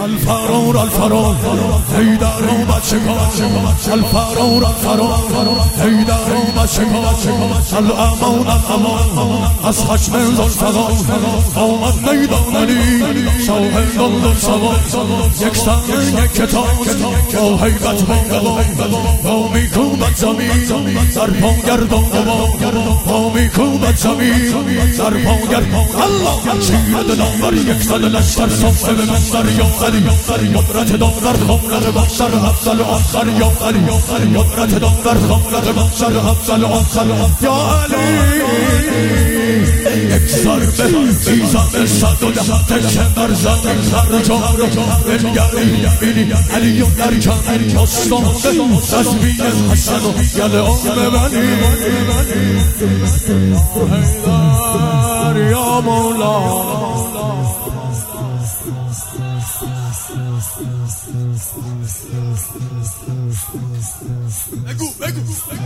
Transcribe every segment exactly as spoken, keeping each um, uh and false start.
الفرار الفرار حیدر اومد شکار الفرار الفرار حیدر اومد شکار الامان الامان از خشم زلفقار آمد میدان علی شاه دلدل سوار یک سر یک کتاب با حیبت با میکوبد زمین در پا گردان با میکوبد زمین در پا گردان الله شیر دلاور یک زد لشکر صفه به منظر یا علی قدرت داور خانه بخشر افضل آخر یا علی قدرت داور خانه بخشر افضل آخر یا علی یک ضربه بیزم صد و ده تشبر زمین خرجار بنگری بینی علی و در کمر مستانده تسبیح حسن و گل آم بنی حیدر یا مولا بگو بگو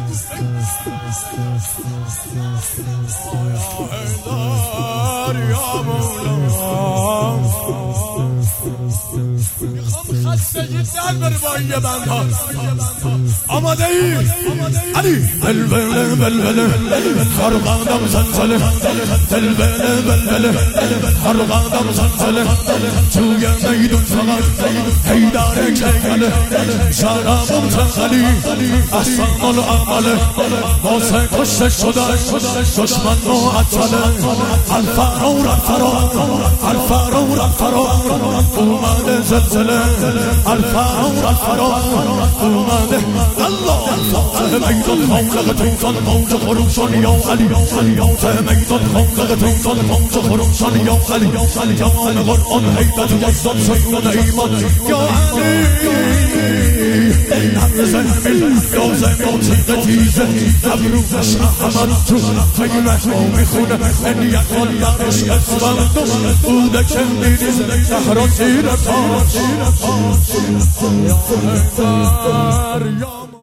حیدر یا مولا میخوام خستگی در بر با یه بندها آماده ای علی بلبله بلبله خرقادم زلزله بلبله بلبله خرقادم زلزله توی میدون فقط حیدر کیگله شرابم تنخلی احسان العمله واسه کشته شده دشمن معطله الفرار الفرار الفرار الفرار اومده زلزله الفرار الفرار اومده الله فاتح میدان خانق توفان موج خروشان یا علی فاتح میدان خانق توفان موج خروشان یا علی جوان قرآن حیدر یزدان سیدان ایمان یا علی نبزن یازه موتیق تیزه نبروزش احمد تو خیمه میخونه نیت کن در عشق اسفندم بوده که میریز تهران زیر پا یا حیدر یا